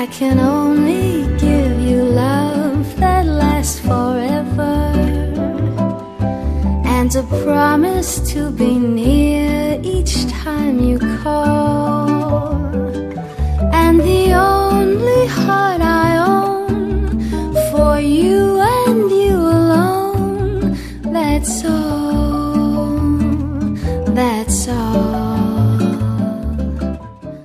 I can only give you love that lasts forever, and a promise to be near each time you call.